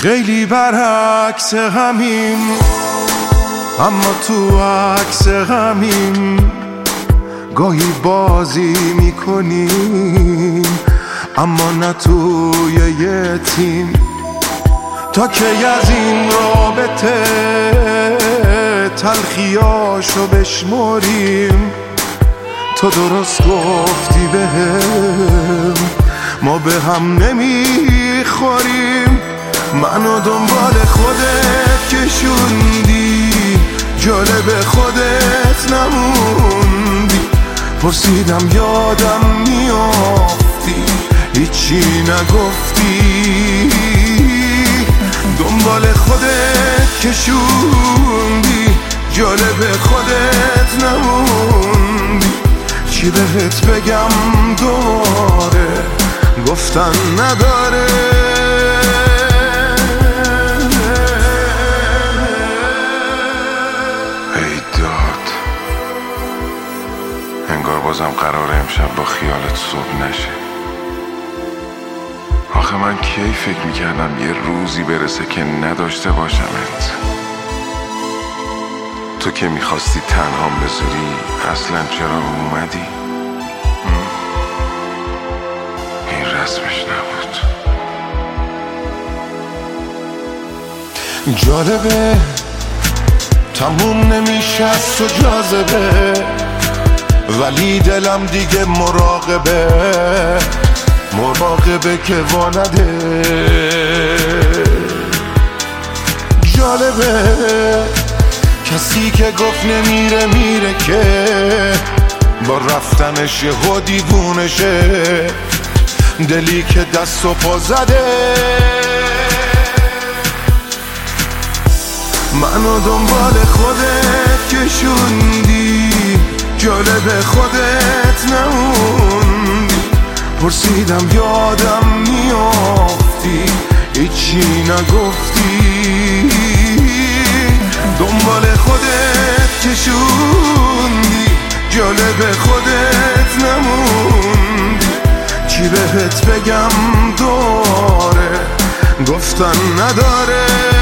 خیلی برعکس همیم، اما تو عکس همیم. گاهی بازی میکنیم اما نه توی یه تیم. تا که از این رابطه تلخیاشو بشمریم. تو درست گفتی بهم ما به هم نمیخوریم. منو دنبال خودت کشوندی، جالب خودت نموندی. پرسیدم یادم میافتی، هیچی نگفتی. دنبال خودت کشوندی، جالب خودت نموندی. چی بهت بگم دوباره، گفتن نداره. ای داد، انگار بازم قراره امشب با خیالت صبح نشه. آخه من کی فکر میکردم یه روزی برسه که نداشته باشمت. تو که میخواستی تنهام بذاری، اصلا چرا اومدی؟ این رسمش نبود. جالبه تموم نمیشه از تو جاذبه، ولی دلم دیگه مراقبه که وانده. جالبه کسی که گفت نمیره میره، که با رفتنش یهو دیوونشه. دلی که دست و پا زده، منو دنبال خودت کشوندی، جالب خودت نموندی. پرسیدم یادم میافتی، هیچی نگفتی. دنبال خودت کشوندی، جالب خودت نموندی. چی بهت بگم دوباره، گفتن نداره.